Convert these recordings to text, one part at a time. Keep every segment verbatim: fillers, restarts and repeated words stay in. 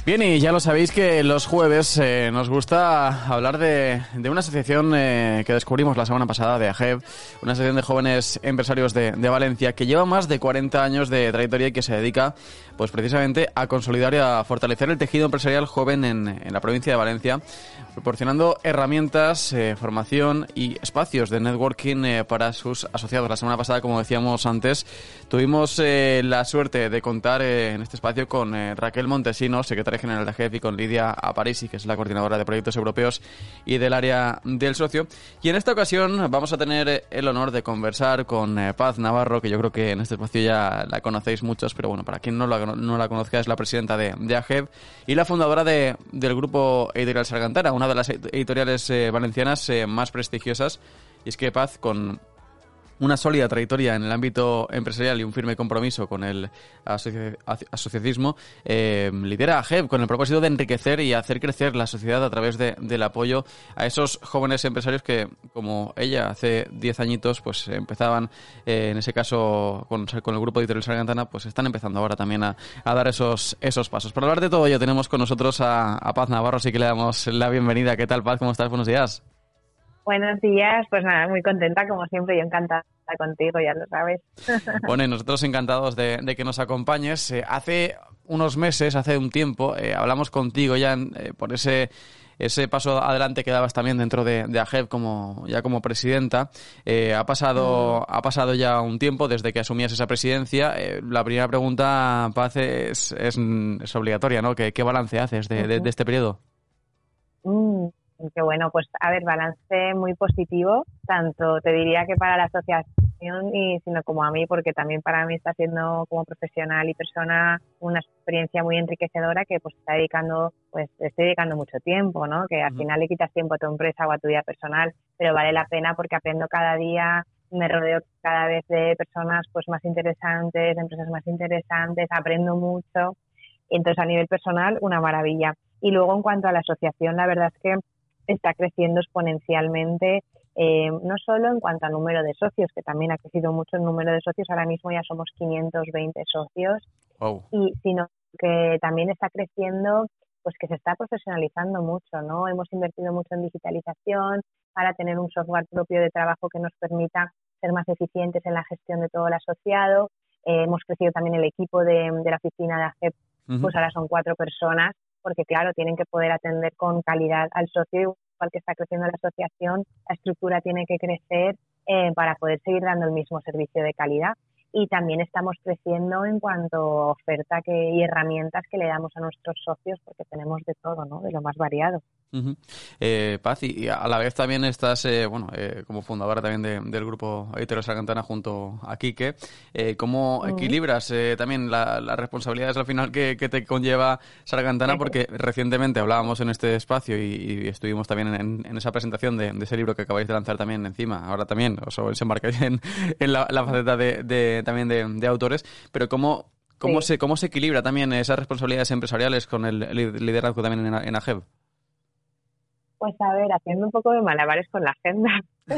Bien, y ya lo sabéis que los jueves eh, nos gusta hablar de, de una asociación eh, que descubrimos la semana pasada, de AGEV, una asociación de jóvenes empresarios de, de Valencia que lleva más de cuarenta años de trayectoria y que se dedica pues precisamente a consolidar y a fortalecer el tejido empresarial joven en, en la provincia de Valencia, proporcionando herramientas, eh, formación y espacios de networking eh, para sus asociados. La semana pasada, como decíamos antes, tuvimos eh, la suerte de contar eh, en este espacio con eh, Raquel Montesino, secretaria general de AGEV, y con Lidia Aparici, que es la coordinadora de proyectos europeos y del área del socio. Y en esta ocasión vamos a tener el honor de conversar con eh, Paz Navarro, que yo creo que en este espacio ya la conocéis muchos, pero bueno, para quien no la, no la conozca, es la presidenta de, de AGEV y la fundadora de, del grupo Editorial Sargantana, una de las editoriales eh, valencianas eh, más prestigiosas. Y es que Paz, con una sólida trayectoria en el ámbito empresarial y un firme compromiso con el asoci- asociacismo, eh, lidera AGEV con el propósito de enriquecer y hacer crecer la sociedad a través de, del apoyo a esos jóvenes empresarios que, como ella, hace diez añitos, pues empezaban, eh, en ese caso, con, con el grupo Editorial Sargantana, pues están empezando ahora también a, a dar esos, esos pasos. Para hablar de todo ello tenemos con nosotros a, a Paz Navarro, así que le damos la bienvenida. ¿Qué tal, Paz? ¿Cómo estás? Buenos días. Buenos días, pues nada, muy contenta como siempre, yo encantada contigo, ya lo sabes. Bueno, y nosotros encantados de, de que nos acompañes. Eh, hace unos meses, hace un tiempo, eh, hablamos contigo ya eh, por ese ese paso adelante que dabas también dentro de, de AGEV como ya como presidenta. Eh, ha pasado mm. ha pasado ya un tiempo desde que asumías esa presidencia. Eh, la primera pregunta, Paz, es, es, es obligatoria, ¿no? ¿Qué, qué balance haces de, uh-huh. de, de este periodo? Mm. Que bueno, pues a ver, balance muy positivo, tanto te diría que para la asociación y sino como a mí, porque también para mí está siendo como profesional y persona una experiencia muy enriquecedora que pues está dedicando, pues estoy dedicando mucho tiempo, ¿no? Que al uh-huh. final le quitas tiempo a tu empresa o a tu vida personal, pero vale la pena porque aprendo cada día, me rodeo cada vez de personas pues más interesantes, de empresas más interesantes, aprendo mucho, y entonces a nivel personal una maravilla. Y luego en cuanto a la asociación, la verdad es que está creciendo exponencialmente, eh, no solo en cuanto a número de socios, que también ha crecido mucho el número de socios, ahora mismo ya somos quinientos veinte socios, wow. y sino que también está creciendo, pues que se está profesionalizando mucho, ¿no? Hemos invertido mucho en digitalización para tener un software propio de trabajo que nos permita ser más eficientes en la gestión de todo el asociado. Eh, hemos crecido también el equipo de, de la oficina de AGEV, uh-huh. pues ahora son cuatro personas, porque claro, tienen que poder atender con calidad al socio, igual que está creciendo la asociación, la estructura tiene que crecer eh, para poder seguir dando el mismo servicio de calidad. Y también estamos creciendo en cuanto a oferta que, y herramientas que le damos a nuestros socios, porque tenemos de todo, ¿no? De lo más variado. Uh-huh. Eh, Paz, y a la vez también estás, eh, bueno, eh, como fundadora también de, del grupo Editorial Sargantana junto a Quique. Eh, ¿Cómo uh-huh. equilibras eh, también las la responsabilidades al final que, que te conlleva Sargantana? Porque recientemente hablábamos en este espacio y, y estuvimos también en, en esa presentación de, de ese libro que acabáis de lanzar también encima. Ahora también os, os embarcáis en, en la, la faceta de, de también de, de autores, pero ¿cómo, cómo, sí. se, ¿cómo se equilibra también esas responsabilidades empresariales con el, el liderazgo también en, en AGEV? Pues a ver, haciendo un poco de malabares con la agenda,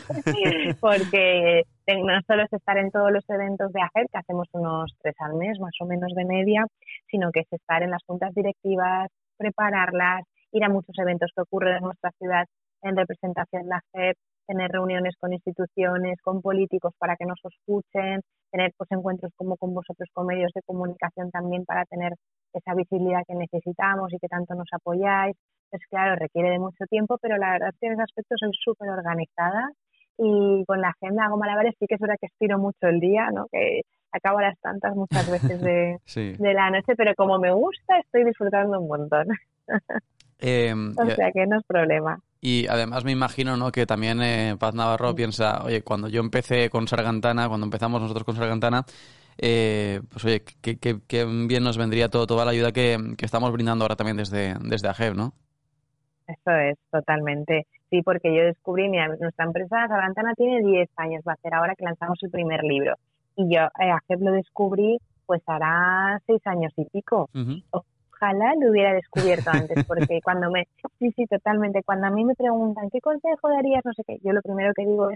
porque no solo es estar en todos los eventos de AGEV, que hacemos unos tres al mes, más o menos de media, sino que es estar en las juntas directivas, prepararlas, ir a muchos eventos que ocurren en nuestra ciudad en representación de AGEV, tener reuniones con instituciones, con políticos para que nos escuchen, tener pues encuentros como con vosotros, con medios de comunicación también para tener esa visibilidad que necesitamos y que tanto nos apoyáis. Pues claro, requiere de mucho tiempo, pero la verdad es que en ese aspecto soy súper organizada y con la agenda hago malabares. Sí que es verdad que estiro mucho el día, ¿no? Que acabo a las tantas muchas veces de, sí. de la noche, pero como me gusta estoy disfrutando un montón. Eh, o sea que no es problema. Y además me imagino, ¿no?, que también eh, Paz Navarro sí. piensa, oye, cuando yo empecé con Sargantana, cuando empezamos nosotros con Sargantana, eh, pues oye, qué que, que bien nos vendría todo, toda la ayuda que, que estamos brindando ahora también desde, desde AGEV, ¿no? Eso es, totalmente. Sí, porque yo descubrí, mira, nuestra empresa Sargantana tiene diez años, va a ser ahora que lanzamos el primer libro. Y yo eh, AGEV lo descubrí, pues hará seis años y pico. Uh-huh. Ojalá lo hubiera descubierto antes, porque cuando me... Sí, sí, totalmente. Cuando a mí me preguntan, ¿qué consejo darías? No sé qué. Yo lo primero que digo es,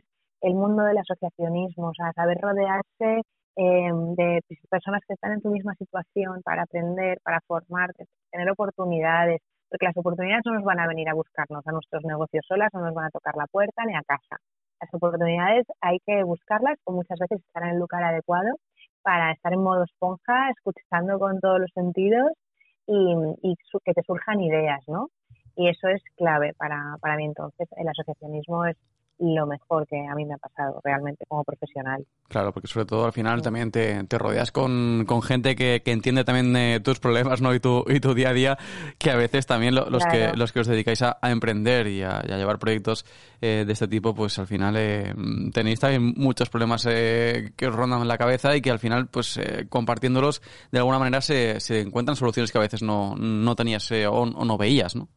el mundo del asociacionismo, o sea, saber rodearse eh, de personas que están en tu misma situación para aprender, para formarte, tener oportunidades, porque las oportunidades no nos van a venir a buscarnos a nuestros negocios solas, no nos van a tocar la puerta ni a casa. Las oportunidades hay que buscarlas o muchas veces estar en el lugar adecuado para estar en modo esponja, escuchando con todos los sentidos y, y su, que te surjan ideas, ¿no? Y eso es clave para, para mí. Entonces, el asociacionismo es lo mejor que a mí me ha pasado realmente como profesional. Claro, porque sobre todo al final también te, te rodeas con, con gente que, que entiende también eh, tus problemas, ¿no? y tu y tu día a día, que a veces también lo, los Claro. que los que os dedicáis a, a emprender y a, y a llevar proyectos eh, de este tipo, pues al final eh, tenéis también muchos problemas eh, que os rondan en la cabeza y que al final, pues eh, compartiéndolos, de alguna manera se, se encuentran soluciones que a veces no, no tenías eh, o, o no veías, ¿no?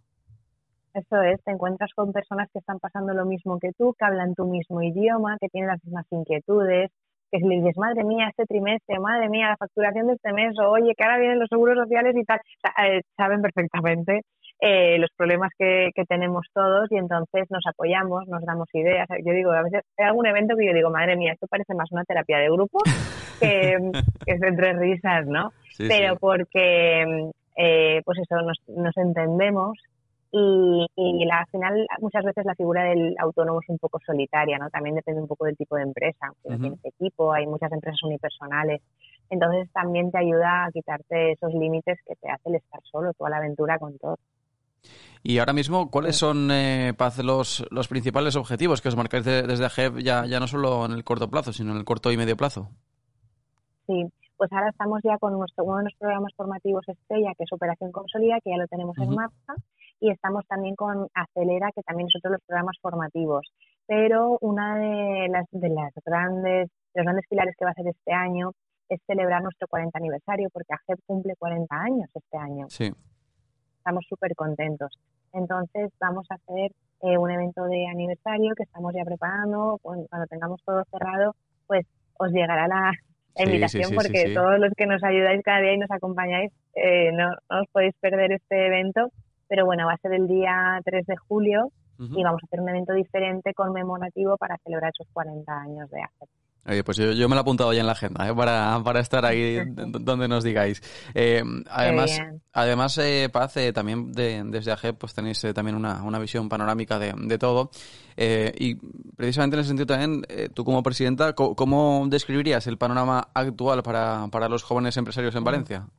Eso es, te encuentras con personas que están pasando lo mismo que tú, que hablan tu mismo idioma, que tienen las mismas inquietudes, que si le dices, madre mía, este trimestre, madre mía, la facturación de este mes, o oye, que ahora vienen los seguros sociales y tal, o sea, eh, saben perfectamente eh, los problemas que, que tenemos todos y entonces nos apoyamos, nos damos ideas. Yo digo, a veces hay algún evento que yo digo, madre mía, esto parece más una terapia de grupo que, que es entre risas, ¿no? Sí, Pero sí. porque, eh, pues eso, nos, nos entendemos. Y, y la, al final muchas veces la figura del autónomo es un poco solitaria, ¿no? También depende un poco del tipo de empresa. Si no Uh-huh. tienes equipo, hay muchas empresas unipersonales. Entonces también te ayuda a quitarte esos límites que te hace el estar solo, toda la aventura con todo. Y ahora mismo, ¿cuáles Sí. son, eh, Paz, los, los principales objetivos que os marcáis de- desde A G E P ya, ya no solo en el corto plazo, sino en el corto y medio plazo? Sí, pues ahora estamos ya con nuestro, uno de los programas formativos estrella, que es Operación Consolida, que ya lo tenemos Uh-huh. en marcha, y estamos también con Acelera, que también es otro de los programas formativos. Pero una de las, de las grandes, de los grandes pilares que va a ser este año es celebrar nuestro cuarenta aniversario, porque A G E P cumple cuarenta años este año. Sí. Estamos súper contentos. Entonces vamos a hacer eh, un evento de aniversario que estamos ya preparando. Cuando, cuando tengamos todo cerrado, pues os llegará la, la Sí, sí, invitación, sí, sí, porque sí. todos los que nos ayudáis cada día y nos acompañáis, eh, no, no os podéis perder este evento. Pero bueno, va a ser el día tres de julio Uh-huh. y vamos a hacer un evento diferente conmemorativo para celebrar esos cuarenta años de A G E P. Oye, pues yo, yo me lo he apuntado ya en la agenda, ¿eh? para, para estar ahí d- donde nos digáis. Eh, Qué además, bien. además eh, Paz, eh, también de, desde A G E P pues tenéis eh, también una, una visión panorámica de, de todo. Eh, y precisamente en ese sentido también, eh, tú como presidenta, ¿cómo, cómo describirías el panorama actual para, para los jóvenes empresarios en Mm. Valencia?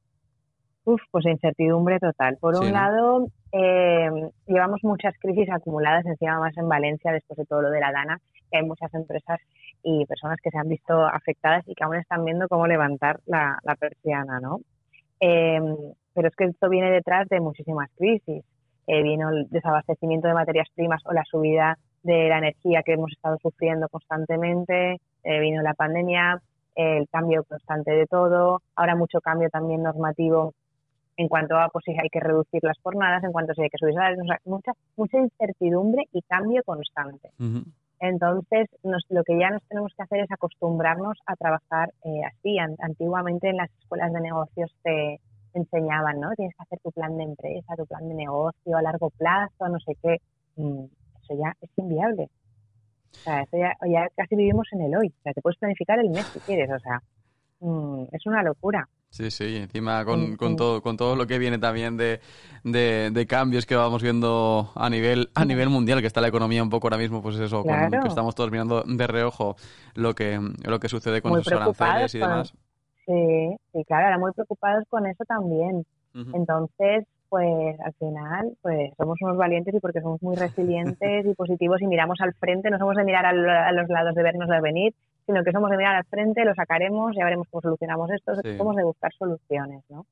Uf, pues incertidumbre total. Por Sí, un ¿no? lado, eh, llevamos muchas crisis acumuladas, encima más en Valencia, después de todo lo de la Dana, que hay muchas empresas y personas que se han visto afectadas y que aún están viendo cómo levantar la, la persiana, ¿no? Eh, pero es que esto viene detrás de muchísimas crisis. Eh, vino el desabastecimiento de materias primas o la subida de la energía que hemos estado sufriendo constantemente, eh, vino la pandemia, eh, el cambio constante de todo, ahora mucho cambio también normativo en cuanto a pues si hay que reducir las jornadas, en cuanto a si hay que subir salarios, o sea, mucha, mucha incertidumbre y cambio constante. Uh-huh. Entonces, nos, lo que ya nos tenemos que hacer es acostumbrarnos a trabajar eh, así. An- antiguamente en las escuelas de negocios te enseñaban, ¿no? Tienes que hacer tu plan de empresa, tu plan de negocio a largo plazo, no sé qué. Mm, eso ya es inviable. O sea, eso ya, ya casi vivimos en el hoy. O sea, te puedes planificar el mes si quieres. O sea, mm, es una locura. Sí, sí, y encima con, En- con en- todo, con todo lo que viene también de, de, de cambios que vamos viendo a nivel, a nivel mundial, que está la economía un poco ahora mismo, pues eso, con que claro. estamos todos mirando de reojo lo que, lo que sucede con Muy esos preocupados aranceles y con, demás. sí, sí, claro, ahora muy preocupados con eso también. Ujú. Entonces, pues al final, pues somos unos valientes y porque somos muy resilientes y positivos y miramos al frente, no somos de mirar a, lo- a los lados de vernos de venir, sino que somos de mirar al frente, lo sacaremos, ya veremos cómo solucionamos esto, Sí. somos de buscar soluciones, ¿no?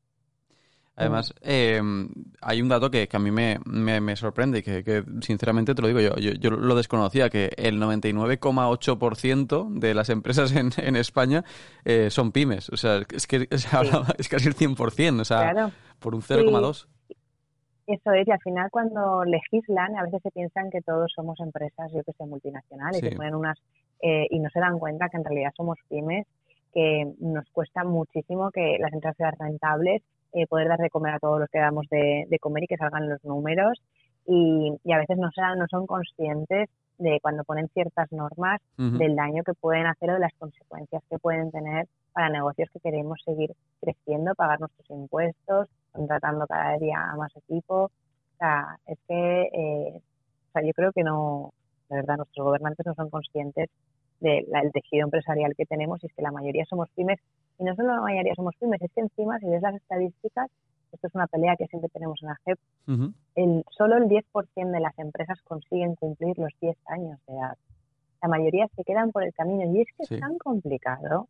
Mm. Además, eh, hay un dato que, que a mí me, me, me sorprende y que, que, sinceramente te lo digo, yo, yo, yo lo desconocía, que el noventa y nueve coma ocho por ciento de las empresas en, en España eh, son pymes. O sea, es que se Sí, hablaba, es casi el cien por ciento, o sea, claro, por un cero coma sí, dos. eso es, y al final cuando legislan, a veces se piensan que todos somos empresas, yo que sé, multinacionales, Sí. y ponen unas, eh, y no se dan cuenta que en realidad somos pymes, que nos cuesta muchísimo que las empresas sean rentables, eh, poder dar de comer a todos los que damos de, de comer y que salgan los números, y, y a veces no, se, no son conscientes de cuando ponen ciertas normas uh-huh. del daño que pueden hacer o de las consecuencias que pueden tener para negocios que queremos seguir creciendo, pagar nuestros impuestos, contratando cada día a más equipo. O sea, es que eh, o sea, yo creo que no, de verdad, nuestros gobernantes no son conscientes del de tejido empresarial que tenemos, y es que la mayoría somos pymes, y no solo la mayoría somos pymes, es que encima, si ves las estadísticas, esto es una pelea que siempre tenemos en AGEP, uh-huh. el, solo el diez por ciento de las empresas consiguen cumplir los diez años de edad. La mayoría se quedan por el camino, y es que sí. es tan complicado,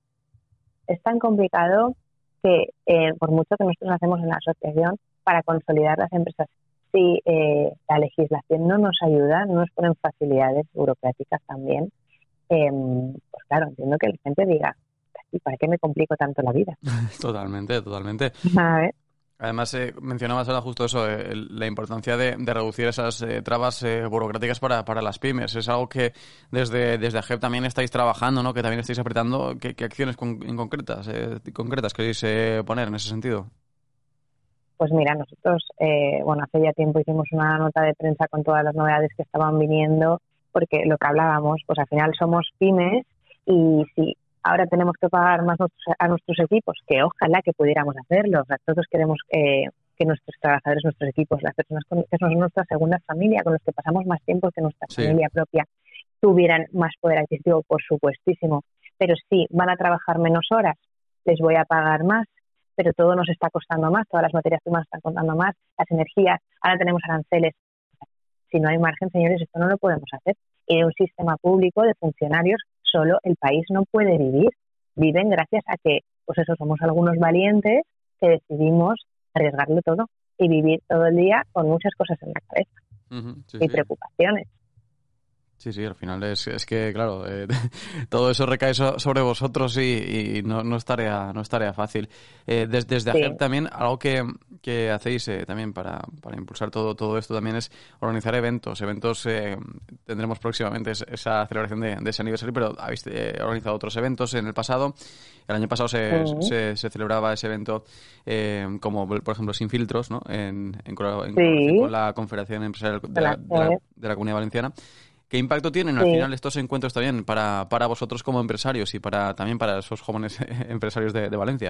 es tan complicado que eh, por mucho que nosotros hacemos en la asociación para consolidar las empresas, si eh, la legislación no nos ayuda, no nos ponen facilidades burocráticas también, eh, pues claro, entiendo que la gente diga, ¿y para qué me complico tanto la vida? Totalmente, totalmente. A ver. Además, eh, mencionabas ahora justo eso, eh, la importancia de, de reducir esas eh, trabas eh, burocráticas para, para las pymes. Es algo que desde, desde AGEP también estáis trabajando, ¿no? Que también estáis apretando. ¿Qué, qué acciones con, en concretas, eh, concretas queréis eh, poner en ese sentido? Pues mira, nosotros, eh, bueno, hace ya tiempo hicimos una nota de prensa con todas las novedades que estaban viniendo, porque lo que hablábamos, pues al final somos pymes, y si ahora tenemos que pagar más a nuestros equipos, que ojalá que pudiéramos hacerlo. O sea, todos queremos eh, que nuestros trabajadores, nuestros equipos, las personas con, que son nuestra segunda familia, con los que pasamos más tiempo que nuestra sí. familia propia, tuvieran más poder adquisitivo, por supuestísimo. Pero sí, van a trabajar menos horas, les voy a pagar más, pero todo nos está costando más, todas las materias primas están costando más, las energías, ahora tenemos aranceles. Si no hay margen, señores, esto no lo podemos hacer. Y de un sistema público de funcionarios solo el país no puede vivir. Viven gracias a que, pues eso, somos algunos valientes que decidimos arriesgarlo todo y vivir todo el día con muchas cosas en la cabeza uh-huh, sí, y sí. preocupaciones. Sí, sí, al final es, es que, claro, eh, todo eso recae so, sobre vosotros y, y no, no, es tarea, no es tarea fácil. Eh, des, desde sí. AGEP también, algo que, que hacéis eh, también para, para impulsar todo, todo esto también es organizar eventos. Eventos eh, tendremos próximamente esa celebración de, de ese aniversario, pero habéis eh, organizado otros eventos en el pasado. El año pasado se, uh-huh. se, se celebraba ese evento eh, como, por ejemplo, Sin Filtros, ¿no? En, en, en sí. con la Confederación Empresarial de la, de, la, de la Comunidad Valenciana. ¿Qué impacto tienen sí. al final estos encuentros también para, para vosotros como empresarios y para también para esos jóvenes empresarios de, de Valencia?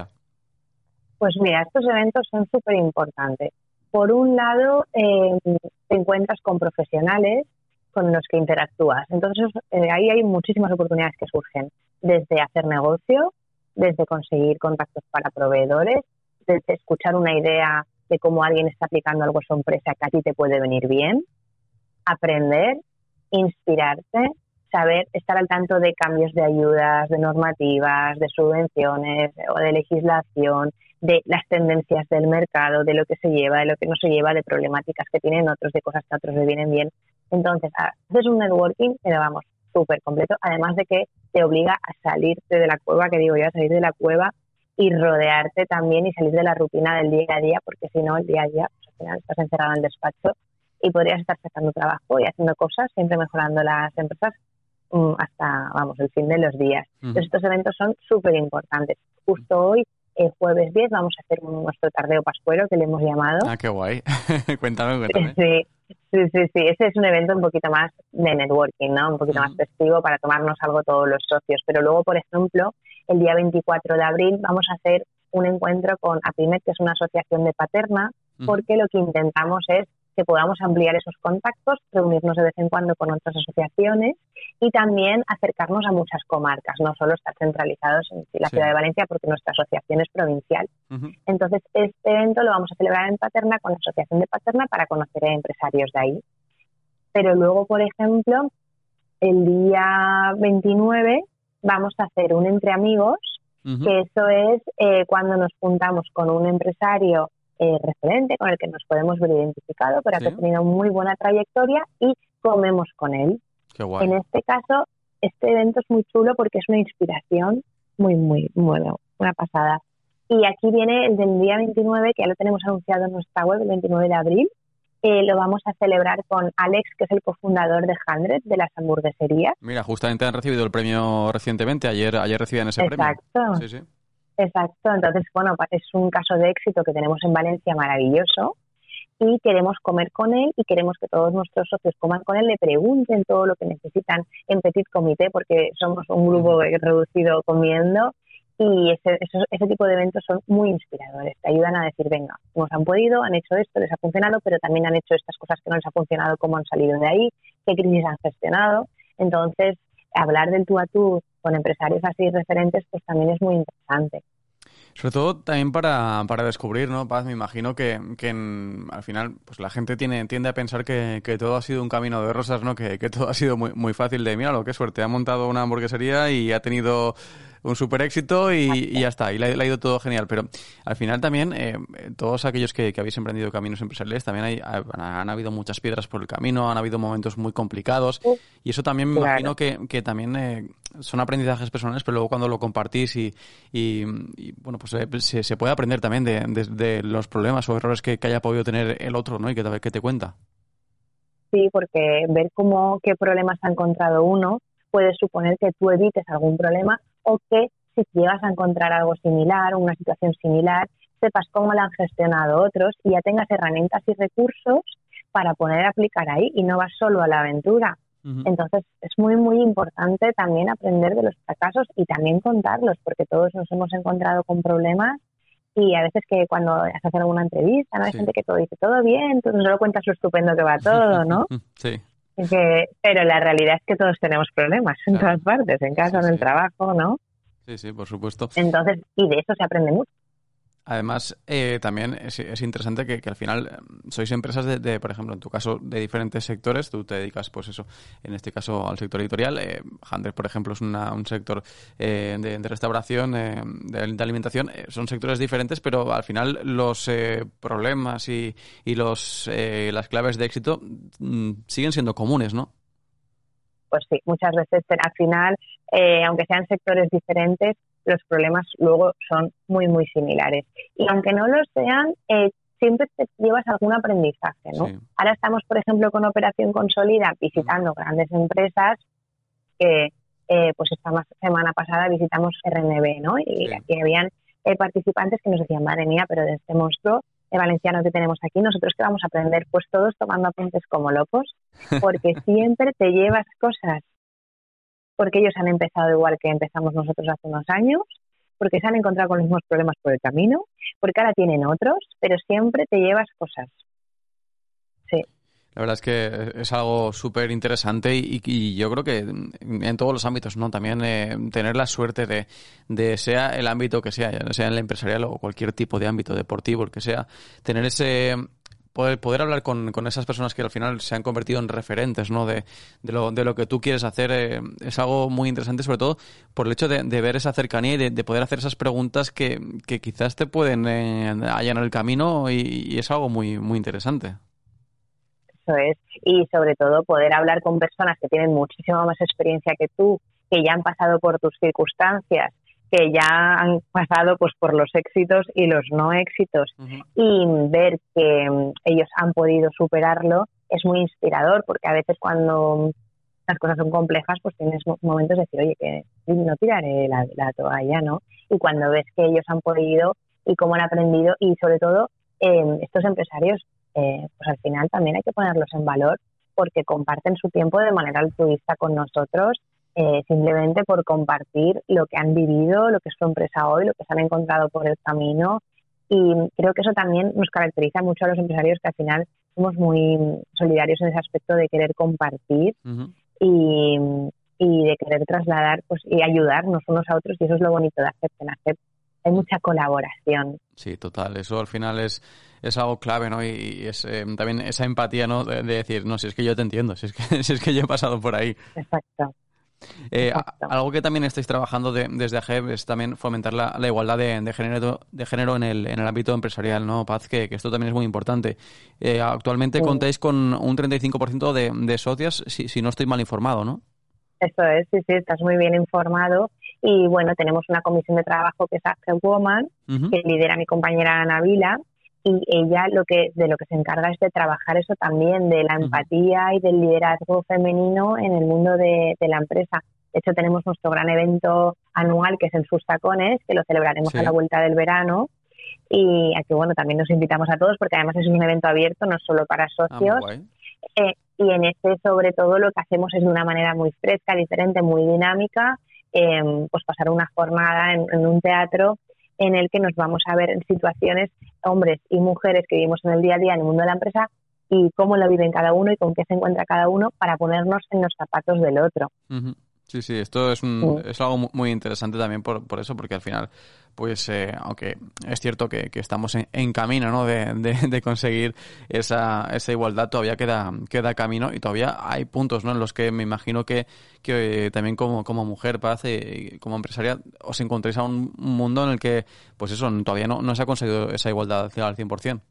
Pues mira, estos eventos son súper importantes. Por un lado, eh, te encuentras con profesionales con los que interactúas. Entonces, eh, ahí hay muchísimas oportunidades que surgen. Desde hacer negocio, desde conseguir contactos para proveedores, desde escuchar una idea de cómo alguien está aplicando algo a su empresa que a ti te puede venir bien, aprender, inspirarte, saber estar al tanto de cambios de ayudas, de normativas, de subvenciones o de legislación, de las tendencias del mercado, de lo que se lleva, de lo que no se lleva, de problemáticas que tienen otros, de cosas que a otros le vienen bien. Entonces, haces un networking, pero vamos, súper completo, además de que te obliga a salirte de la cueva, que digo yo, a salir de la cueva y rodearte también y salir de la rutina del día a día, porque si no, el día a día, pues al final estás encerrado en el despacho y podrías estar sacando trabajo y haciendo cosas, siempre mejorando las empresas um, hasta, vamos, el fin de los días. Uh-huh. Entonces, estos eventos son súper importantes. Justo hoy, el jueves diez, vamos a hacer un, nuestro tardeo pascuero, que le hemos llamado. Ah, qué guay. cuéntame, cuéntame. Sí, sí, sí, sí. Ese es un evento un poquito más de networking, ¿no? Un poquito uh-huh. más festivo para tomarnos algo todos los socios. Pero luego, por ejemplo, el día veinticuatro de abril vamos a hacer un encuentro con APIMED, que es una asociación de Paterna, uh-huh. porque lo que intentamos es que podamos ampliar esos contactos, reunirnos de vez en cuando con otras asociaciones y también acercarnos a muchas comarcas, no solo estar centralizados en la sí. ciudad de Valencia, porque nuestra asociación es provincial. Uh-huh. Entonces, este evento lo vamos a celebrar en Paterna con la asociación de Paterna para conocer a empresarios de ahí. Pero luego, por ejemplo, el día veintinueve vamos a hacer un Entre Amigos, uh-huh. que eso es eh, cuando nos juntamos con un empresario Eh, referente con el que nos podemos ver identificado, pero ¿sí? que ha tenido muy buena trayectoria y comemos con él. Qué guay. En este caso, este evento es muy chulo porque es una inspiración muy, muy, bueno, una pasada. Y aquí viene el del día veintinueve, que ya lo tenemos anunciado en nuestra web, el veintinueve de abril. Eh, lo vamos a celebrar con Alex, que es el cofundador de Hundred, de las hamburgueserías. Mira, justamente han recibido el premio recientemente, ayer, ayer recibían ese Exacto. premio. Sí, sí. Exacto, entonces, bueno, es un caso de éxito que tenemos en Valencia maravilloso y queremos comer con él y queremos que todos nuestros socios coman con él, le pregunten todo lo que necesitan en petit comité porque somos un grupo reducido comiendo y ese, ese, ese tipo de eventos son muy inspiradores, te ayudan a decir, venga, nos han podido, han hecho esto, les ha funcionado, pero también han hecho estas cosas que no les ha funcionado, cómo han salido de ahí, qué crisis han gestionado. Entonces, hablar del tú a tú con empresarios así referentes pues también es muy interesante. Sobre todo también para, para descubrir, ¿no, Paz? Me imagino que, que en, al final pues la gente tiene, tiende a pensar que, que todo ha sido un camino de rosas, ¿no? Que, que todo ha sido muy, muy fácil de, míralo, qué suerte, ha montado una hamburguesería y ha tenido un súper éxito y, y ya está, y le, le ha ido todo genial. Pero al final también, eh, todos aquellos que, que habéis emprendido caminos empresariales, también hay, han, han habido muchas piedras por el camino, han habido momentos muy complicados y eso también me Claro. imagino que, que también eh, son aprendizajes personales, pero luego cuando lo compartís y, y, y bueno, pues eh, se, se puede aprender también de, de, de los problemas o errores que, que haya podido tener el otro, ¿no? Y que te, que te cuenta. Sí, porque ver cómo qué problemas ha encontrado uno puede suponer que tú evites algún problema o que si llegas a encontrar algo similar o una situación similar, sepas cómo la han gestionado otros y ya tengas herramientas y recursos para poder aplicar ahí y no vas solo a la aventura. Uh-huh. Entonces es muy, muy importante también aprender de los fracasos y también contarlos, porque todos nos hemos encontrado con problemas y a veces que cuando haces alguna entrevista, ¿no? Hay sí. gente que todo dice todo bien, tú solo cuentas lo estupendo que va todo, ¿no? Sí. Que, pero la realidad es que todos tenemos problemas en claro. todas partes, en casa, sí, en el sí. trabajo, ¿no? Sí, sí, por supuesto. Entonces, y de eso se aprende mucho. Además, eh, también es, es interesante que, que al final sois empresas de, de, por ejemplo, en tu caso, de diferentes sectores. Tú te dedicas, pues eso, en este caso, al sector editorial. Eh, Handel, por ejemplo, es una, un sector eh, de, de restauración, eh, de, de alimentación. Eh, son sectores diferentes, pero al final los eh, problemas y, y los eh, las claves de éxito mm, siguen siendo comunes, ¿no? Pues sí, muchas veces al final, eh, aunque sean sectores diferentes, los problemas luego son muy, muy similares. Y aunque no lo sean, eh, siempre te llevas algún aprendizaje, ¿no? Sí. Ahora estamos, por ejemplo, con Operación Consolida, visitando grandes empresas que, eh, pues esta semana pasada visitamos R N B, ¿no? Y sí. aquí habían eh, participantes que nos decían, madre mía, pero de este monstruo de valenciano que tenemos aquí, nosotros qué vamos a aprender, pues todos tomando apuntes como locos, porque siempre te llevas cosas, porque ellos han empezado igual que empezamos nosotros hace unos años, porque se han encontrado con los mismos problemas por el camino, porque ahora tienen otros, pero siempre te llevas cosas. Sí. La verdad es que es algo súper interesante y, y yo creo que en todos los ámbitos, ¿no? También eh, tener la suerte de, de, sea el ámbito que sea, ya sea en el empresarial o cualquier tipo de ámbito deportivo, el que sea, tener ese... Poder, poder hablar con, con esas personas que al final se han convertido en referentes, ¿no? De, de, lo, de lo que tú quieres hacer eh, es algo muy interesante, sobre todo por el hecho de, de ver esa cercanía y de, de poder hacer esas preguntas que, que quizás te pueden eh, allanar el camino y, y es algo muy, muy interesante. Eso es, y sobre todo poder hablar con personas que tienen muchísima más experiencia que tú, que ya han pasado por tus circunstancias, que ya han pasado pues por los éxitos y los no éxitos, uh-huh. y ver que um, ellos han podido superarlo es muy inspirador, porque a veces cuando las cosas son complejas pues tienes momentos de decir, oye, que no tiraré la, la toalla, ¿no? Y cuando ves que ellos han podido y cómo han aprendido, y sobre todo eh, estos empresarios, eh, pues al final también hay que ponerlos en valor porque comparten su tiempo de manera altruista con nosotros, Eh, simplemente por compartir lo que han vivido, lo que es su empresa hoy, lo que se han encontrado por el camino, y creo que eso también nos caracteriza mucho a los empresarios, que al final somos muy solidarios en ese aspecto de querer compartir uh-huh. y, y de querer trasladar pues y ayudarnos unos a otros, y eso es lo bonito de Acep. En Acep hay mucha colaboración. Sí, total, eso al final es es algo clave, ¿no? Y, y es eh, también esa empatía, ¿no? De, de decir, no, si es que yo te entiendo, si es que, si es que yo he pasado por ahí. Exacto. Eh, algo que también estáis trabajando de, desde A G E B es también fomentar la, la igualdad de, de género de género en el, en el ámbito empresarial, ¿no, Paz? Que, que esto también es muy importante. Eh, actualmente sí. contáis con un treinta y cinco por ciento de, de socias, si, si no estoy mal informado, ¿no? Eso es, sí, sí, estás muy bien informado. Y bueno, tenemos una comisión de trabajo que es Acep Woman, uh-huh. que lidera mi compañera Ana Vila, y ella lo que de lo que se encarga es de trabajar eso también, de la empatía uh-huh. y del liderazgo femenino en el mundo de, de la empresa. De hecho, tenemos nuestro gran evento anual, que es en Sus Tacones, que lo celebraremos sí. a la vuelta del verano, y aquí, bueno, también nos invitamos a todos porque además es un evento abierto, no solo para socios. Ah, eh, y en este, sobre todo, lo que hacemos es de una manera muy fresca, diferente, muy dinámica, eh, pues pasar una jornada en, en un teatro en el que nos vamos a ver en situaciones, hombres y mujeres que vivimos en el día a día en el mundo de la empresa y cómo lo viven cada uno y con qué se encuentra cada uno para ponernos en los zapatos del otro. Uh-huh. Sí, sí, esto es un, sí. es algo muy interesante también por, por eso, porque al final, pues, eh, aunque es cierto que, que estamos en, en camino, ¿no?, de, de, de conseguir esa, esa igualdad, todavía queda, queda camino y todavía hay puntos, ¿no?, en los que me imagino que, que eh, también como, como mujer, Paz, eh, como empresaria, os encontréis a un mundo en el que, pues eso, todavía no, no se ha conseguido esa igualdad al cien por ciento.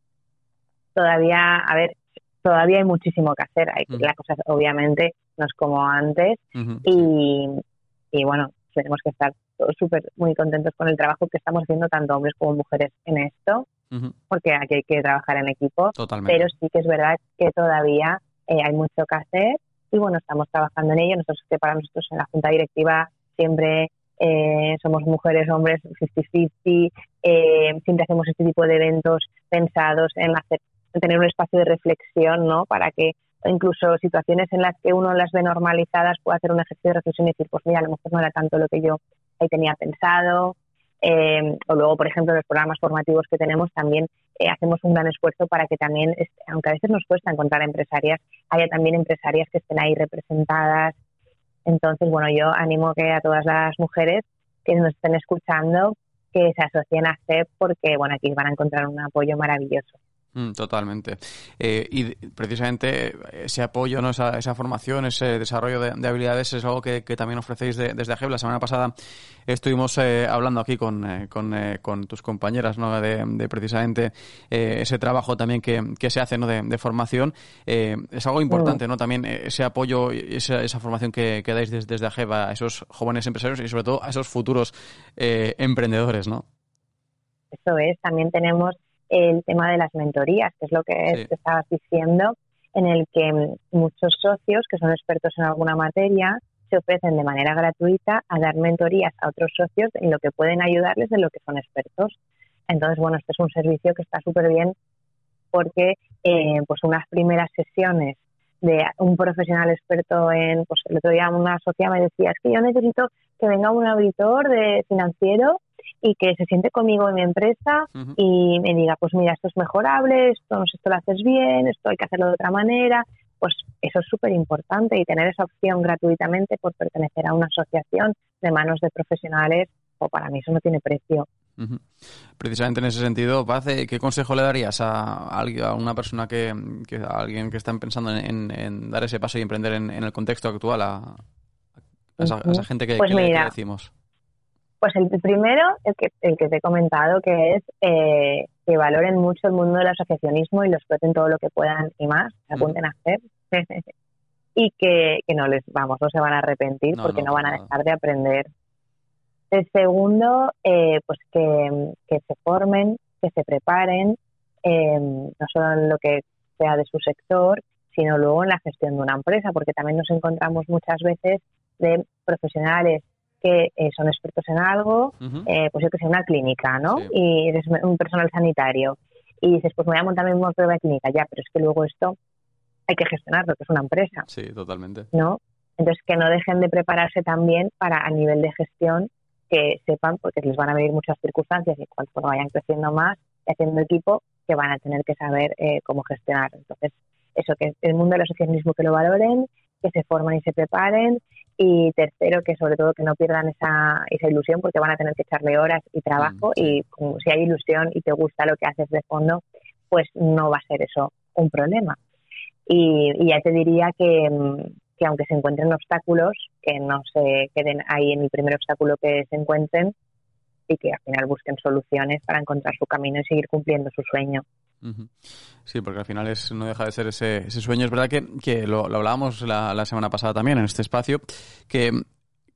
Todavía, a ver, todavía hay muchísimo que hacer. Hay, uh-huh. La cosa, obviamente, no es como antes. Uh-huh, y, sí. y, bueno, tenemos que estar todos súper muy contentos con el trabajo que estamos haciendo, tanto hombres como mujeres, en esto, uh-huh. porque aquí hay que trabajar en equipo. Totalmente. Pero sí que es verdad que todavía eh, hay mucho que hacer y, bueno, estamos trabajando en ello. Nosotros, que para nosotros en la Junta Directiva siempre eh, somos mujeres, hombres, cincuenta cincuenta, eh, siempre hacemos este tipo de eventos pensados en hacer tener un espacio de reflexión, ¿no?, para que incluso situaciones en las que uno las ve normalizadas pueda hacer un ejercicio de reflexión y decir, pues mira, a lo mejor no era tanto lo que yo ahí tenía pensado. Eh, o luego, por ejemplo, los programas formativos que tenemos también eh, hacemos un gran esfuerzo para que también, aunque a veces nos cuesta encontrar empresarias, haya también empresarias que estén ahí representadas. Entonces, bueno, yo animo que a todas las mujeres que nos estén escuchando que se asocien a C E P porque, bueno, aquí van a encontrar un apoyo maravilloso. Mm, totalmente. Eh, y precisamente ese apoyo, ¿no?, esa, esa formación, ese desarrollo de, de habilidades es algo que, que también ofrecéis de, desde A G E B. La semana pasada estuvimos eh, hablando aquí con, eh, con, eh, con tus compañeras, ¿no?, de, de precisamente eh, ese trabajo también que, que se hace, ¿no?, de, de formación. Eh, es algo importante, ¿no?, también ese apoyo y esa, esa formación que, que dais desde, desde A G E B a esos jóvenes empresarios y sobre todo a esos futuros eh, emprendedores, ¿no? Eso es. También tenemos el tema de las mentorías, que es lo que sí. te estabas diciendo, en el que muchos socios que son expertos en alguna materia se ofrecen de manera gratuita a dar mentorías a otros socios en lo que pueden ayudarles en lo que son expertos. Entonces, bueno, este es un servicio que está súper bien porque eh, pues unas primeras sesiones de un profesional experto en, pues el otro día una socia me decía, es que yo necesito que venga un auditor de financiero y que se siente conmigo en mi empresa uh-huh. y me diga, pues mira, esto es mejorable, esto no sé, esto lo haces bien, esto hay que hacerlo de otra manera. Pues eso es súper importante y tener esa opción gratuitamente por pertenecer a una asociación de manos de profesionales, o para mí eso no tiene precio. Uh-huh. Precisamente en ese sentido, Paz, ¿qué consejo le darías a, a una persona que, que a alguien que está pensando en, en, en dar ese paso y emprender en, en el contexto actual, a, a, esa, uh-huh. a esa gente que, pues que, mira, le, que le decimos? Pues el primero, el que, el que te he comentado, que es eh, que valoren mucho el mundo del asociacionismo y lo exploten todo lo que puedan y más, se apunten uh-huh. a hacer y que, que no les, vamos, no se van a arrepentir no, porque no, no van a dejar nada. de aprender. El segundo, eh, pues que, que se formen, que se preparen, eh, no solo en lo que sea de su sector, sino luego en la gestión de una empresa, porque también nos encontramos muchas veces de profesionales que eh, son expertos en algo, uh-huh. eh, pues yo que sé, una clínica, ¿no? Sí. Y eres un personal sanitario. Y dices, pues me voy a montar mi propia clínica, ya, pero es que luego esto hay que gestionarlo, que es una empresa. Sí, totalmente. ¿No? Entonces, que no dejen de prepararse también para, a nivel de gestión, que sepan, porque les van a venir muchas circunstancias y cuando vayan creciendo más y haciendo equipo, que van a tener que saber eh, cómo gestionar. Entonces, eso, que el mundo del asociacionismo que lo valoren, que se formen y se preparen. Y tercero, que sobre todo que no pierdan esa, esa ilusión porque van a tener que echarle horas y trabajo mm, sí. y como si hay ilusión y te gusta lo que haces de fondo, pues no va a ser eso un problema. Y, y ya te diría que, que aunque se encuentren obstáculos, que no se queden ahí en el primer obstáculo que se encuentren y que al final busquen soluciones para encontrar su camino y seguir cumpliendo su sueño. Uh-huh. Sí, porque al final es no deja de ser ese, ese sueño. Es verdad que, que lo, lo hablábamos la, la semana pasada también en este espacio, que,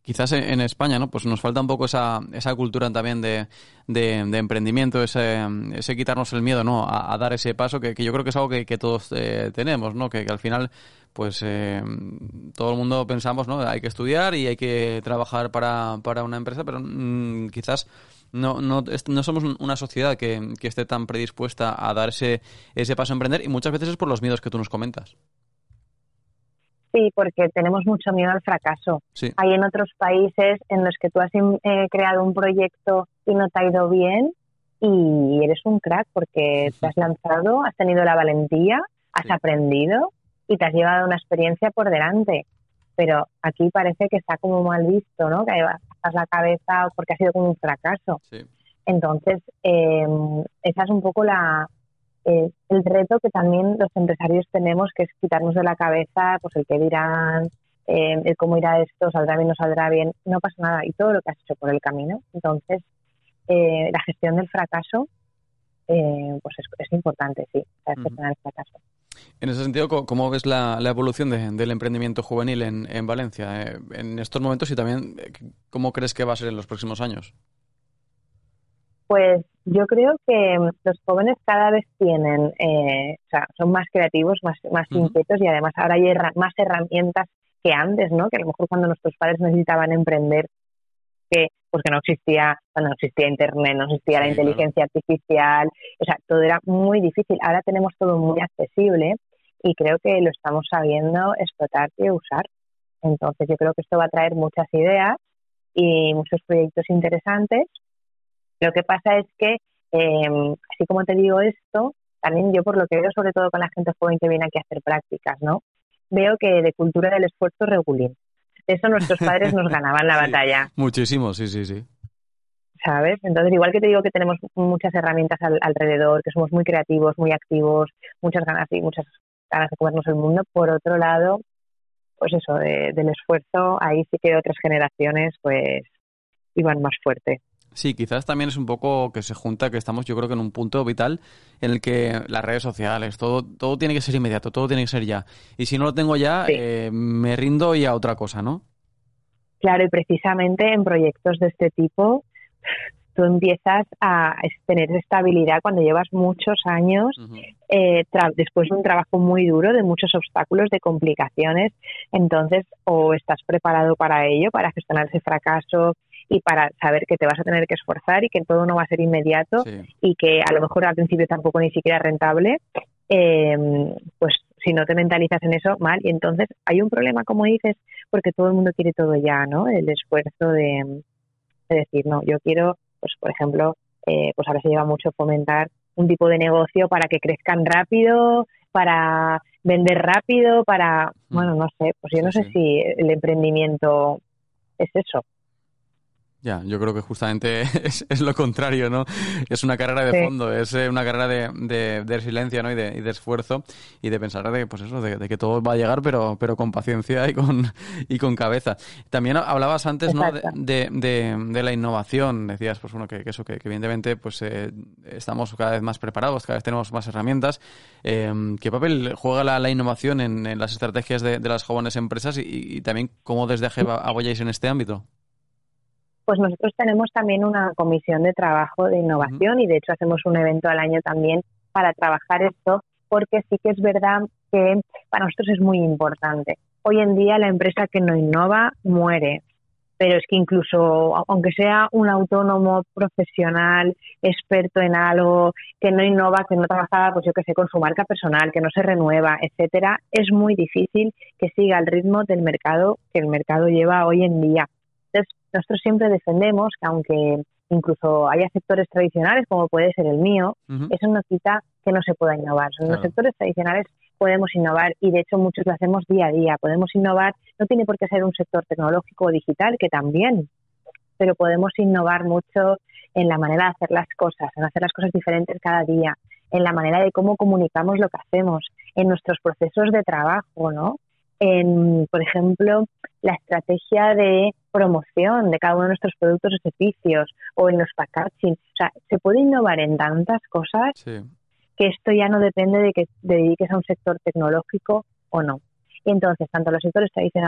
quizás en, en España, ¿no? Pues nos falta un poco esa, esa cultura también de, de, de emprendimiento, ese, ese quitarnos el miedo, ¿no? A, a dar ese paso que, que yo creo que es algo que, que todos eh, tenemos, ¿no? Que, que al final, pues eh, todo el mundo pensamos, ¿no? Hay que estudiar y hay que trabajar para, para una empresa, pero mmm, quizás no, no, no somos una sociedad que, que esté tan predispuesta a dar ese, ese paso a emprender, y muchas veces es por los miedos que tú nos comentas. Sí, porque tenemos mucho miedo al fracaso. Sí. Hay en otros países en los que tú has eh, creado un proyecto y no te ha ido bien y eres un crack porque te has lanzado, has tenido la valentía, has sí. aprendido y te has llevado una experiencia por delante. Pero aquí parece que está como mal visto, ¿no? Que bajas la cabeza porque ha sido como un fracaso. Sí. Entonces, eh, esa es un poco la... Eh, el reto que también los empresarios tenemos, que es quitarnos de la cabeza pues el que dirán, eh, el cómo irá esto, saldrá bien o no saldrá bien, no pasa nada, y todo lo que has hecho por el camino. Entonces, eh, la gestión del fracaso eh, pues es, es importante, sí, o sea, gestionar uh-huh. el fracaso. En ese sentido, ¿cómo ves la, la evolución de, del emprendimiento juvenil en, en Valencia eh, en estos momentos, y también cómo crees que va a ser en los próximos años? Pues yo creo que los jóvenes cada vez tienen, eh, o sea, son más creativos, más, más uh-huh. inquietos, y además ahora hay herra- más herramientas que antes, ¿no? Que a lo mejor cuando nuestros padres necesitaban emprender, que porque no existía, cuando no existía internet, no existía sí, la inteligencia claro. artificial, o sea, todo era muy difícil. Ahora tenemos todo muy accesible y creo que lo estamos sabiendo explotar y usar. Entonces yo creo que esto va a traer muchas ideas y muchos proyectos interesantes. Lo que pasa es que, eh, así como te digo esto, también yo por lo que veo, sobre todo con la gente joven que viene aquí a hacer prácticas, ¿no? Veo que de cultura del esfuerzo regulín. De eso nuestros padres nos ganaban la sí, batalla. Muchísimo, sí, sí, sí. ¿Sabes? Entonces, igual que te digo que tenemos muchas herramientas al, alrededor, que somos muy creativos, muy activos, muchas ganas y muchas ganas de comernos el mundo, por otro lado, pues eso, de, del esfuerzo, ahí sí que otras generaciones pues iban más fuerte. Sí, quizás también es un poco que se junta, que estamos yo creo que en un punto vital en el que las redes sociales, todo todo tiene que ser inmediato, todo tiene que ser ya. Y si no lo tengo ya, sí. eh, me rindo y a otra cosa, ¿no? Claro, y precisamente en proyectos de este tipo, tú empiezas a tener estabilidad cuando llevas muchos años, uh-huh. eh, tra- después de un trabajo muy duro, de muchos obstáculos, de complicaciones. Entonces, o estás preparado para ello, para gestionar ese fracaso, y para saber que te vas a tener que esforzar y que todo no va a ser inmediato sí. y que a lo mejor al principio tampoco ni siquiera rentable, eh, pues si no te mentalizas en eso, mal. Y entonces hay un problema, como dices, porque todo el mundo quiere todo ya, ¿no? El esfuerzo de, de decir, no, yo quiero, pues por ejemplo, eh, pues ahora se lleva mucho fomentar un tipo de negocio para que crezcan rápido, para vender rápido, para, mm. bueno, no sé, pues yo sí, no sé sí. si el emprendimiento es eso. Ya, yo creo que justamente es, es lo contrario, ¿no? Es una carrera de sí. fondo, es una carrera de, de, de resiliencia, ¿no? Y de, y de esfuerzo y de pensar de, pues eso, de, de que todo va a llegar, pero, pero con paciencia y con, y con cabeza. También hablabas antes, ¿no? De, de, de, de la innovación. Decías, pues bueno, que, que eso, que, que evidentemente, pues eh, estamos cada vez más preparados, cada vez tenemos más herramientas. Eh, ¿Qué papel juega la, la innovación en, en las estrategias de, de las jóvenes empresas y, y también cómo desde A G E V apoyáis en este ámbito? Pues nosotros tenemos también una comisión de trabajo de innovación uh-huh. y de hecho hacemos un evento al año también para trabajar esto, porque sí que es verdad que para nosotros es muy importante. Hoy en día la empresa que no innova muere, pero es que incluso aunque sea un autónomo profesional, experto en algo, que no innova, que no trabaja, pues yo qué sé, con su marca personal, que no se renueva, etcétera, es muy difícil que siga el ritmo del mercado que el mercado lleva hoy en día. Entonces, nosotros siempre defendemos que aunque incluso haya sectores tradicionales, como puede ser el mío, uh-huh. eso no quita que no se pueda innovar. En claro. los sectores tradicionales podemos innovar y de hecho muchos lo hacemos día a día. Podemos innovar, no tiene por qué ser un sector tecnológico o digital, que también, pero podemos innovar mucho en la manera de hacer las cosas, en hacer las cosas diferentes cada día, en la manera de cómo comunicamos lo que hacemos, en nuestros procesos de trabajo, ¿no? En, por ejemplo, la estrategia de promoción de cada uno de nuestros productos o servicios o en los packaging. O sea, se puede innovar en tantas cosas sí. que esto ya no depende de que te dediques a un sector tecnológico o no. Y entonces, tanto los sectores tradicionales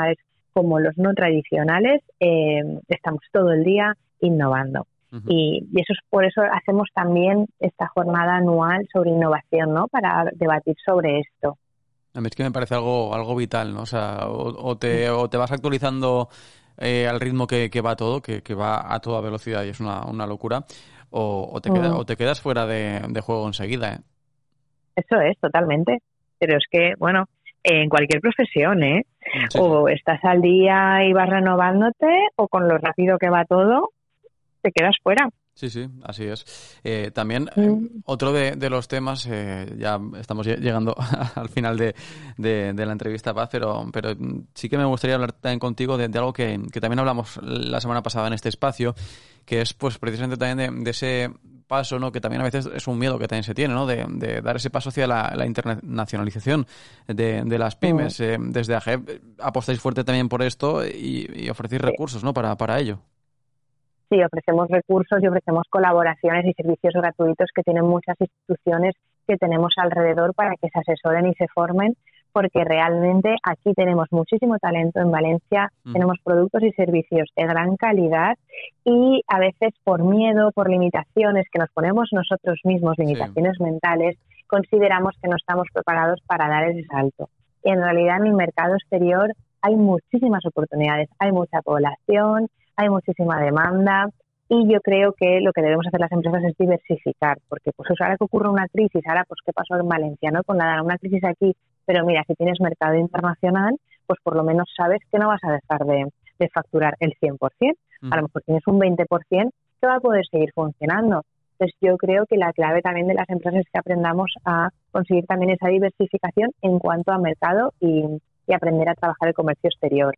como los no tradicionales, eh, estamos todo el día innovando. Uh-huh. Y, y eso es por eso hacemos también esta jornada anual sobre innovación, ¿no? Para debatir sobre esto. A mí es que me parece algo algo vital, ¿no? O sea, o, o te o te vas actualizando eh, al ritmo que, que va todo, que, que va a toda velocidad y es una, una locura, o, o te queda, uh-huh. o te quedas fuera de, de juego enseguida, ¿eh? Eso es, totalmente. Pero es que, bueno, en cualquier profesión, ¿eh? Sí, o sí. Estás al día y vas renovándote, o con lo rápido que va todo, te quedas fuera. Sí, sí, así es. Eh, también mm. eh, otro de, de los temas, eh, ya estamos llegando al final de, de, de la entrevista, Paz, pero, pero sí que me gustaría hablar también contigo de, de algo que, que también hablamos la semana pasada en este espacio, que es pues precisamente también de, de ese paso, ¿no? Que también a veces es un miedo que también se tiene, ¿no? De, de dar ese paso hacia la, la internacionalización de, de las pymes. Mm. Eh, desde A G E P apostáis fuerte también por esto y, y ofrecéis recursos, ¿no? Para, para ello. Sí, ofrecemos recursos y ofrecemos colaboraciones y servicios gratuitos que tienen muchas instituciones que tenemos alrededor para que se asesoren y se formen, porque realmente aquí tenemos muchísimo talento en Valencia, mm. tenemos productos y servicios de gran calidad y a veces por miedo, por limitaciones que nos ponemos nosotros mismos, limitaciones sí. mentales, consideramos que no estamos preparados para dar ese salto. Y en realidad en el mercado exterior hay muchísimas oportunidades, hay mucha población, hay muchísima demanda y yo creo que lo que debemos hacer las empresas es diversificar, porque pues ahora que ocurre una crisis, ahora pues qué pasó en Valencia, ¿no? Con la, una crisis aquí, pero mira, si tienes mercado internacional, pues por lo menos sabes que no vas a dejar de, de facturar el cien por ciento, mm. a lo mejor tienes un veinte por ciento que va a poder seguir funcionando. Entonces yo creo que la clave también de las empresas es que aprendamos a conseguir también esa diversificación en cuanto a mercado y, y aprender a trabajar el comercio exterior.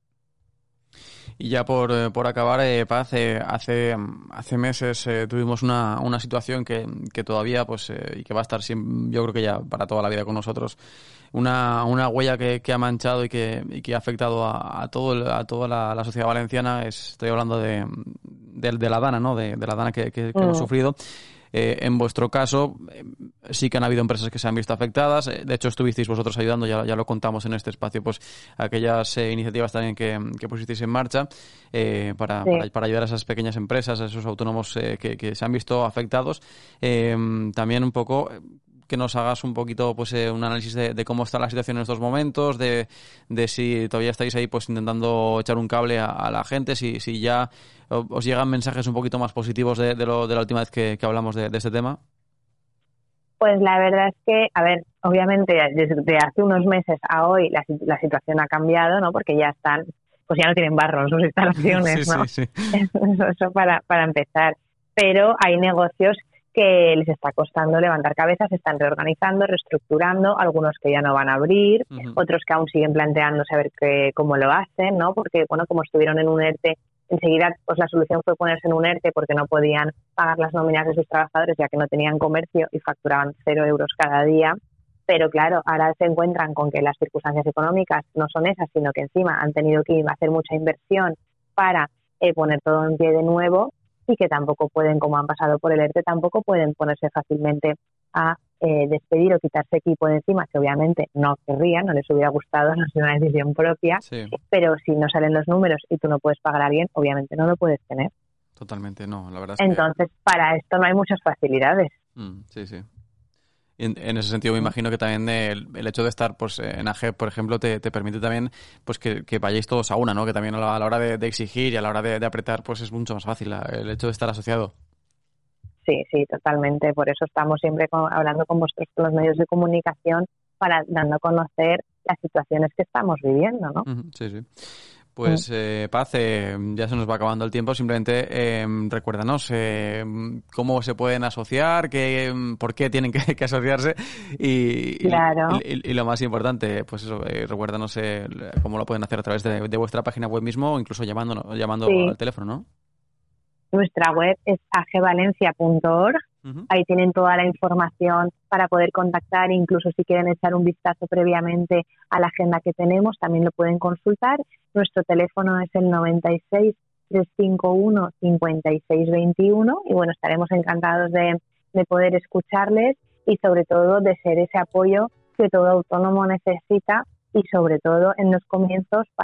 Y ya por, eh, por acabar, eh, Paz, eh, hace hace meses eh, tuvimos una, una situación que, que todavía, pues eh, y que va a estar siempre, yo creo que ya para toda la vida con nosotros, una, una huella que, que ha manchado y que, y que ha afectado a, a todo el, a toda la, la sociedad valenciana. Es, estoy hablando de, de, de la Dana, ¿no? De, de la Dana que, que, que mm. hemos sufrido. Eh, en vuestro caso, eh, sí que han habido empresas que se han visto afectadas. Eh, de hecho, estuvisteis vosotros ayudando, ya, ya lo contamos en este espacio, pues aquellas eh, iniciativas también que, que pusisteis en marcha eh, para, sí. para, para ayudar a esas pequeñas empresas, a esos autónomos eh, que, que se han visto afectados. Eh, también un poco que nos hagas un poquito pues eh, un análisis de, de cómo está la situación en estos momentos, de, de si todavía estáis ahí pues intentando echar un cable a, a la gente, si, si ya os llegan mensajes un poquito más positivos de, de, lo, de la última vez que, que hablamos de, de este tema. Pues la verdad es que, a ver, obviamente desde hace unos meses a hoy la, la situación ha cambiado, ¿no? Porque ya están, pues ya no tienen barro sus instalaciones, sí, ¿no? Sí, sí. Eso, eso para, para empezar. Pero hay negocios que les está costando levantar cabezas, se están reorganizando, reestructurando, algunos que ya no van a abrir, uh-huh. otros que aún siguen planteándose a ver qué, cómo lo hacen, ¿no? Porque, bueno, como estuvieron en un ERTE, enseguida pues la solución fue ponerse en un ERTE porque no podían pagar las nóminas de sus trabajadores ya que no tenían comercio y facturaban cero euros cada día. Pero claro, ahora se encuentran con que las circunstancias económicas no son esas, sino que encima han tenido que hacer mucha inversión para eh, poner todo en pie de nuevo y que tampoco pueden, como han pasado por el ERTE, tampoco pueden ponerse fácilmente a eh, despedir o quitarse equipo de encima, que obviamente no querrían, no les hubiera gustado, no es una decisión propia, sí. Pero si no salen los números y tú no puedes pagar a alguien, obviamente no lo puedes tener. Totalmente, no, la verdad es Entonces, que... para esto no hay muchas facilidades. Mm, sí, sí. En, en ese sentido, me imagino que también el, el hecho de estar pues en A G E P, por ejemplo, te, te permite también pues que, que vayáis todos a una, ¿no? Que también a la, a la hora de, de exigir y a la hora de, de apretar, pues es mucho más fácil la, el hecho de estar asociado. Sí, sí, totalmente. Por eso estamos siempre con, hablando con vosotros, con los medios de comunicación, para dando a conocer las situaciones que estamos viviendo, ¿no? Uh-huh, sí, sí. Pues eh, Paz, eh, ya se nos va acabando el tiempo. Simplemente eh, recuérdanos eh, cómo se pueden asociar, qué, por qué tienen que, que asociarse y, claro. y, y, y lo más importante, pues eso, eh, recuérdanos eh, cómo lo pueden hacer a través de, de vuestra página web mismo o incluso llamando, llamando sí. al teléfono, ¿no? Nuestra web es a g valencia punto org. Uh-huh. Ahí tienen toda la información para poder contactar, incluso si quieren echar un vistazo previamente a la agenda que tenemos, también lo pueden consultar. Nuestro teléfono es el noventa y seis, trescientos cincuenta y uno, cincuenta y seis veintiuno y bueno, estaremos encantados de, de poder escucharles y sobre todo de ser ese apoyo que todo autónomo necesita y sobre todo en los comienzos para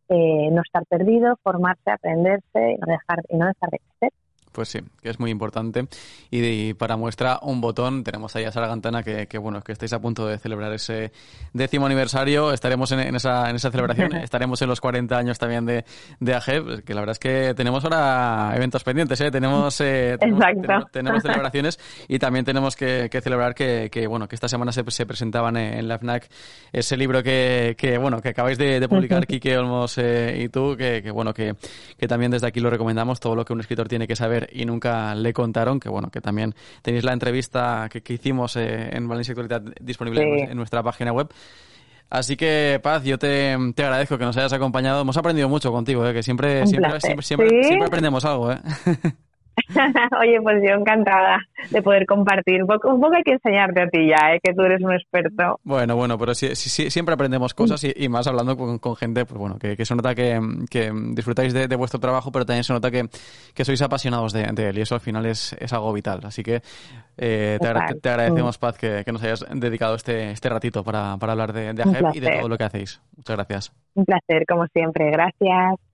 eh, no estar perdido, formarse, aprenderse y no dejar, y no dejar de crecer. Pues sí, que es muy importante. Y, y para muestra, un botón. Tenemos ahí a Sara Gantana, que, que bueno, que estáis a punto de celebrar ese décimo aniversario. Estaremos en, en esa en esa celebración. Estaremos en los cuarenta años también de, de A G E P, que la verdad es que tenemos ahora eventos pendientes, ¿eh? Tenemos, eh, tenemos, tenemos, tenemos celebraciones y también tenemos que, que celebrar que, que, bueno, que esta semana se, se presentaban en la FNAC ese libro que, que bueno, que acabáis de, de publicar, Quique Olmos eh, y tú, que, que bueno, que, que también desde aquí lo recomendamos, todo lo que un escritor tiene que saber y nunca le contaron, que bueno, que también tenéis la entrevista que, que hicimos eh, en Valencia Actualidad disponible sí. en, en nuestra página web. Así que, Paz, yo te, te agradezco que nos hayas acompañado. Hemos aprendido mucho contigo, ¿eh? Que siempre siempre, siempre, siempre, ¿Sí? siempre aprendemos algo, ¿eh? Oye, pues yo encantada de poder compartir. Un poco, un poco hay que enseñarte a ti ya, ¿eh? Que tú eres un experto. Bueno, bueno, pero sí, sí, siempre aprendemos cosas y, y más hablando con, con gente, pues bueno, que, que se nota que, que disfrutáis de, de vuestro trabajo, pero también se nota que, que sois apasionados de, de él y eso al final es, es algo vital. Así que eh, te, agra- te agradecemos, Paz, que, que nos hayas dedicado este, este ratito para, para hablar de, de A G E P y de todo lo que hacéis. Muchas gracias. Un placer, como siempre. Gracias.